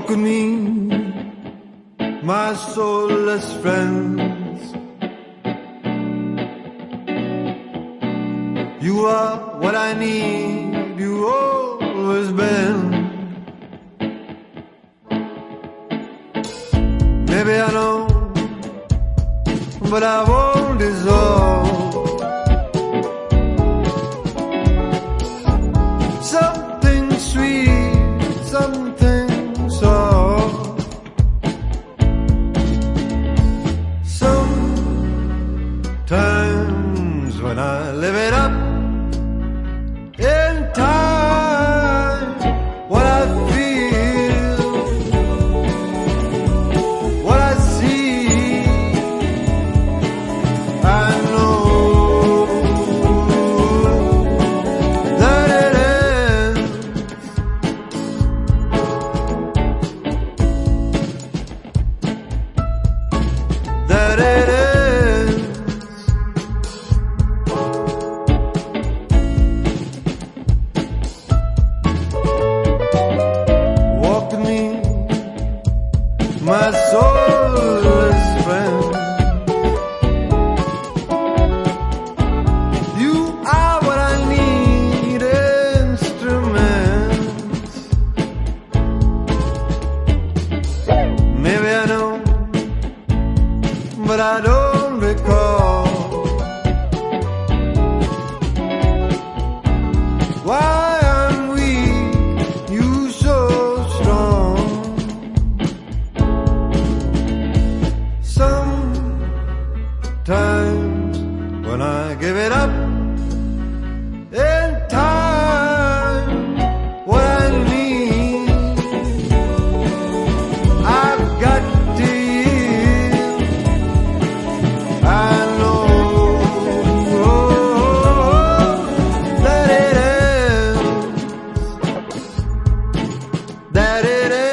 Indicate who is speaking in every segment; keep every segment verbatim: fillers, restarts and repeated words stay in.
Speaker 1: Walk with me, my soulless friends. You are what I need, you always been. Maybe I know, but I won't dissolve. Something sweet, something soft. Sometimes when I live it up in time, what I feel, what I see, I know that it ends. That it ends. My soulless friend, you are what I need, instruments. Maybe I know, but I don't recall why I'm weak, you so strong. Sometimes when I give it up in time, what I need, I've got to yield. I know that it ends, that it ends.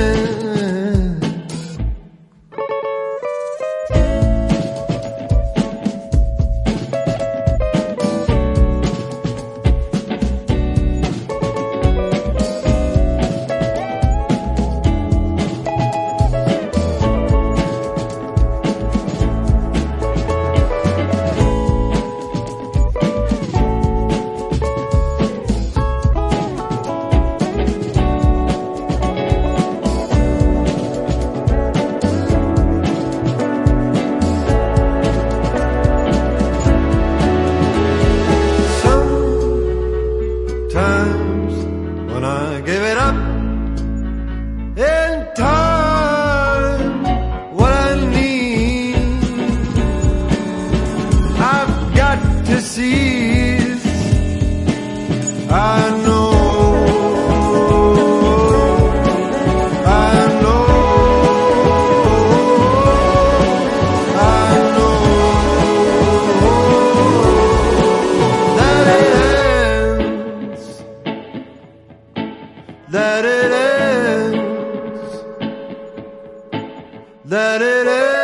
Speaker 1: Times when I give it up in time, what I need, I've got to seize. I know, I know, I know that it that it ends, that it ends.